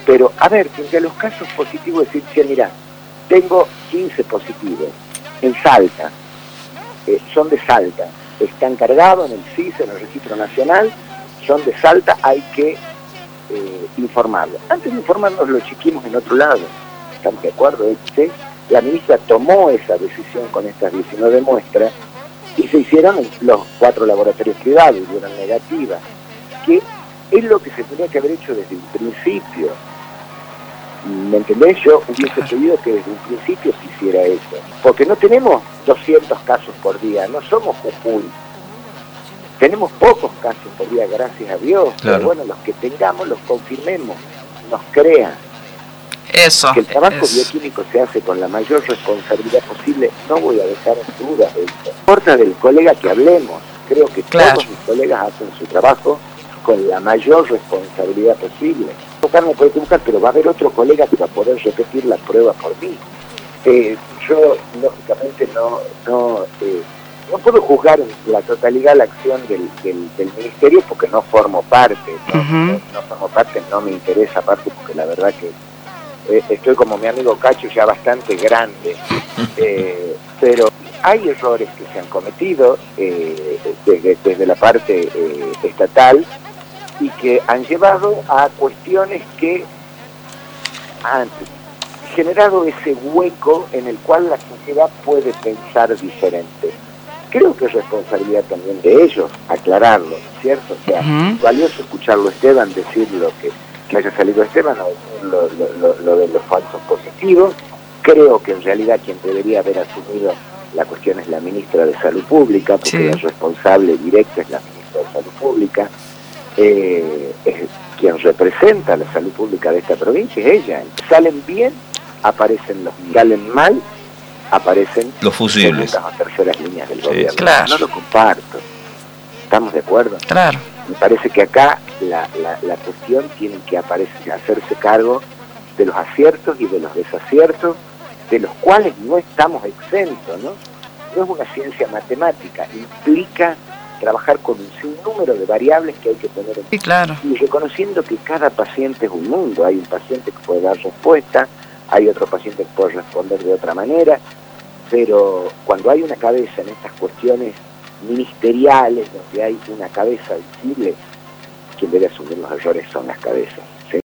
Pero, a ver, entre los casos positivos, decir, che, mira, tengo 15 positivos en Salta, son de Salta, están cargados en el CIS, en el Registro Nacional, son de Salta, hay que informarlo. Antes de informarnos lo chiquimos en otro lado, ¿estamos de acuerdo? ¿Sí? La ministra tomó esa decisión con estas 19 muestras y se hicieron los 4 laboratorios privados y dieron negativas, que es lo que se tenía que haber hecho desde un principio. ¿Me entendés? Yo hubiese pedido que desde un principio se hiciera eso, porque no tenemos 200 casos por día, no somos Jujuy. Tenemos pocos casos por día, gracias a Dios, claro. Pero bueno, los que tengamos los confirmemos, nos crean. Eso. Que el trabajo bioquímico se hace con la mayor responsabilidad posible, no voy a dejar en duda de eso. No importa del colega que hablemos, creo que todos mis colegas hacen su trabajo con la mayor responsabilidad posible. Me puede equivocar, pero va a haber otro colega que va a poder repetir la prueba por mí. Yo, lógicamente, no puedo juzgar en la totalidad la acción del ministerio porque no formo parte, no formo parte, no me interesa parte porque la verdad que estoy como mi amigo Cacho ya bastante grande, pero hay errores que se han cometido desde la parte estatal y que han llevado a cuestiones que han generado ese hueco en el cual la sociedad puede pensar diferente. Creo que es responsabilidad también de ellos aclararlo, ¿cierto? O sea, valioso escucharlo Esteban decir lo que haya salido Esteban, lo de los falsos positivos. Creo que en realidad quien debería haber asumido la cuestión es la ministra de Salud Pública, porque la responsable directa es la ministra de Salud Pública. Es quien representa la salud pública de esta provincia, es ella. Salen bien, aparecen los, salen mal, aparecen los fusibles. Segundas o terceras líneas del gobierno. Claro. No lo comparto. ¿Estamos de acuerdo? Claro. Me parece que acá la cuestión tiene que hacerse cargo de los aciertos y de los desaciertos, de los cuales no estamos exentos, ¿no? No es una ciencia matemática, implica trabajar con un sinnúmero de variables que hay que tener en cuenta. Sí, claro. Y reconociendo que cada paciente es un mundo, hay un paciente que puede dar respuesta, hay otro paciente que puede responder de otra manera, pero cuando hay una cabeza en estas cuestiones ministeriales, donde hay una cabeza visible, quien debe asumir los errores son las cabezas.